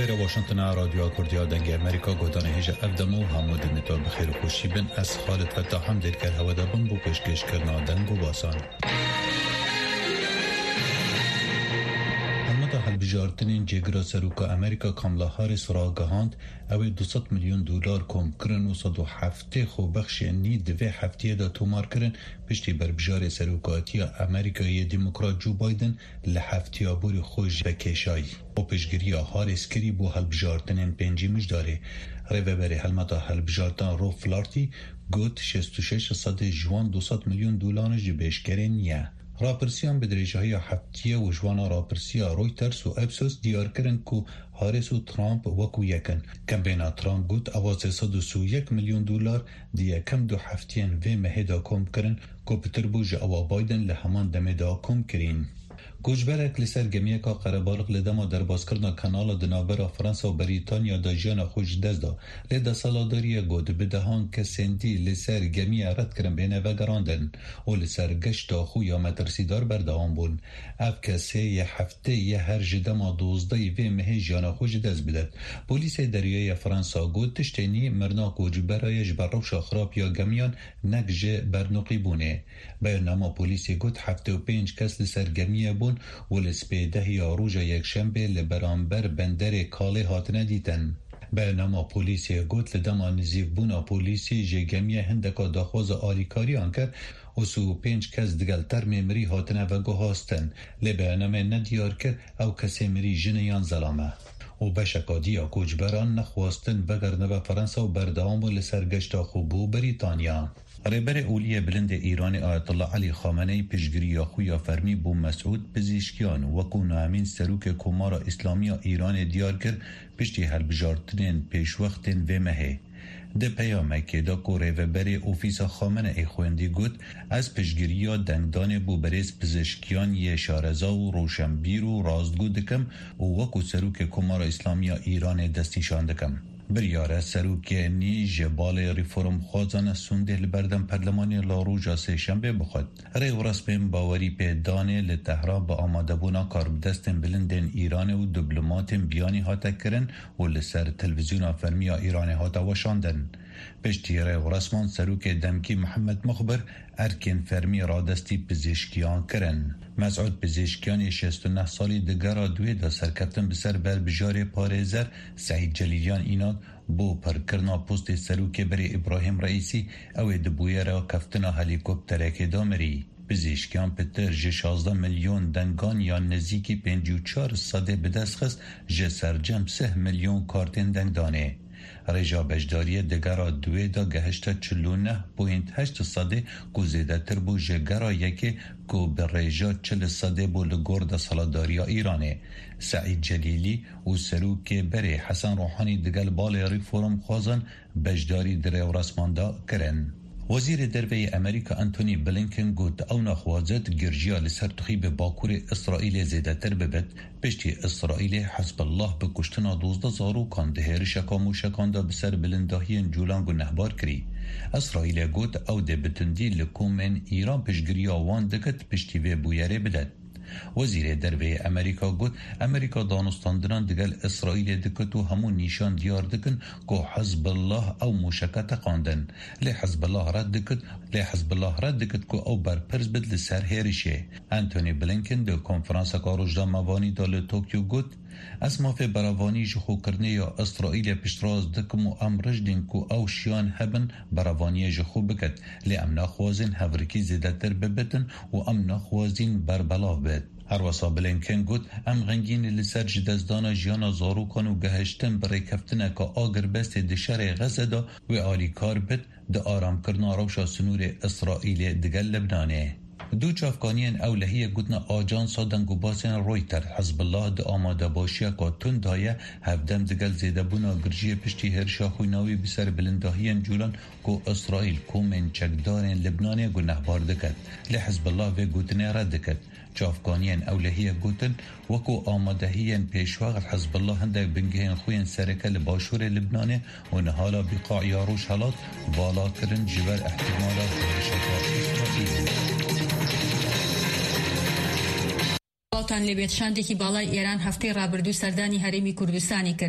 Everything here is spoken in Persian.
رادیو واشنگتن رادیو کردیا دنگ امریکا گودان هیجا افدمو حمود میتو بخیر و خوشی بن از خالد فتح هم دیر کرد هوا دابن بو پیشکش کرنا دنگ و باسان بجارتنین جگرا سروکا امریکا کاملا هاریس را گهاند اوی 200 میلیون دلار کم کرن و 107 خو بخش نی دوی هفته دا تومار کرن پشتی بر بجار سروکاتی امریکای دموکرات جو بایدن لحفتی بوری خوش بکشایی و پیشگیری هاریس کری بو هل بجارتنین پنجی مجداره روی بری حلمتا هل بجارتن رو فلارتی گوت 66 صد جوان 200 میلیون دلار جبش کرن نیه راپرسیان به درجه های هفتیه و جوانا راپرسیا رویترز و ابسوس دیار کرن که هاریس و ترامپ وکو یکن کم بینا ترامپ گوت آواز 131 میلیون دلار دیگه کم دو هفتیان و مهدا کم کرن که پتر بوج اوا بایدن لحمان دمدا کم کرین گوشبرک لسر گمیه که قربالغ لدما در بازکرنا کانال دنابرا فرانسا و بریتانیا دا جانا خوش دزدا لده سالاداری گود بدهان که سندی لسر گمیه رد کرن بینه و گراندن و لسر گشتا خویا مترسیدار بردهان بون اف کسی یه هفته یه هر جدما 12 و مهی جانا خوش دز بدد پولیس دریای فرانسا گود تشتینی مرنا گوشبرای جبروش خراب یا گمیان نگجه برنقی بونه برنامه پولیس گود 75 کس لسر گمیه بون ولسپیده یا روز یک شنبه لبرانبر بندر کاله هاتنه دیتن برنامه پولیسی گوت لدما نزیف بونا پولیسی جگمیه هندکا داخوز آلیکاری آنکر و 35 کس دگلتر میمری هاتنه و گوهاستن لبرنامه ندیار کر او کسی مری جنیان زلامه و بشکادیا کوچبران نخواستن بگرنه و فرانسا و بردهام و لسرگشتا خوبو بریتانیا رهبر اولی بلند ایران آیت الله علی خامنه‌ای پیشگیری خویا فرمی بو مسعود پزشکیان وکو نامین سروک کمارا اسلامی ایران دیار کرد پشتی هر بجارتنین پیش وقتن و مهه ده پیامه که دا کوره و بری اوفیس خامنه ای خوندی گود از پیشگیری دنگدان بو بریز پزشکیان یه شارزا و روشنبیر و رازگو دکم و وکو سروک کمارا اسلامی ایران دستیشان دکم بریاره سروک نی جبال ریفورم خوازان سونده لبردم پرلمانی لاروجا سه شنبه بخود ریو رسمین باوری پیدانه لتهران با آماده بونا کاربدستن بلندن ایران و دیپلمات بیانی هاتا کرن و لسر تلویزیون فرمیا ایران هاتا وشاندن پشتی ریو رسمان سروک دمکی محمد مخبر ارکن فرمی را دستی پزشکیان کرن مسعود پزشکیان 69 سالی دگرا دوی دا سرکفتن بسر بر بجار پارێزەر سعید جلیلیان ایناد بو پرکرنا پوست سروک بری ابراهیم رئیسی او دبویه را کفتنا هلیکوپترک دامری پزشکیان پتر جه 16 میلیون دنگان یا نزیکی 54 صده بدست خست جه سرجم 3 میلیون کارتین دنگدانه رجا بجداری دگرا دوی دا گهشتا 49.8 صده کو زیده تر بو جگرا یکی کو به رجا 40 صده بو لگور دا سالاداریا ایرانه سعید جلیلی و سروک بری حسن روحانی دگل بال ریفورم خوازن بجداری دریو رسمان دا کرن وزیر دروی امریکا انتونی بلینکن گوت او نخوازد گرجیا لسر تخیب باکور اسرائیل زیده تر ببد پشتی اسرائیل حزب الله به کشتنا 12 زاروکان دهر شکامو شکانده بسر بلنداهی جولانگ و نهبار کری اسرائیل گوت او ده بتندی لکومن ایران پشگریا وان دکت پشتی و بویره بدد وزیر دروی امریکا گوت امریکا دانستاندران دگل اسرائیل دکت و همون نیشان دیار دکن که حزب الله او موشکت قاندن لی حزب الله رد دکت که او برپرز بد لسر هیرشه انتونی بلینکن ده کنفرانس کاروجدا موانی دال توکیو گوت از مافه براوانی جخو کرنه یا اسرائیل پشتراز دکم و امرش دین که او شیان هبن براوانی جخو بکت لی امنا خوازین هورکی زیده تر ببتن و امنا خوازین بربلا بد هر وصا بلینکن گوت ام غنگین لسر جدزدان جیانا زاروکان و گهشتن برای کفتنه که آگر بست دشار غزه دا و آلی کار بد ده آرام کرنا روشا سنور اسرائیل دگل لبنانه دو چافکانین اولهی گوتنا آجانسا دنگو باسین رویتر حزب الله ده آماده باشیه که تندایه هفدم دگل زیده بونا گرجی پشتی هرشا خویناوی بسر بلنداهین جولان که اسرائیل کومن چکدارین لبنانه گو نهبار دکد لی حزب الله و گوتنه رد دکد چافکانین اولهی گوتن وکو آمادهین پیشواغ حزب الله هنده بنگهین خوین سرکه لباشور لبنانه و نهالا بقاع یاروش حالات بالا کرن جبر احتمالات شکار اسرائیل تان لبیت شاندی که بالای ایران هفته رابردو سردانی هرمی کردستانی کرد.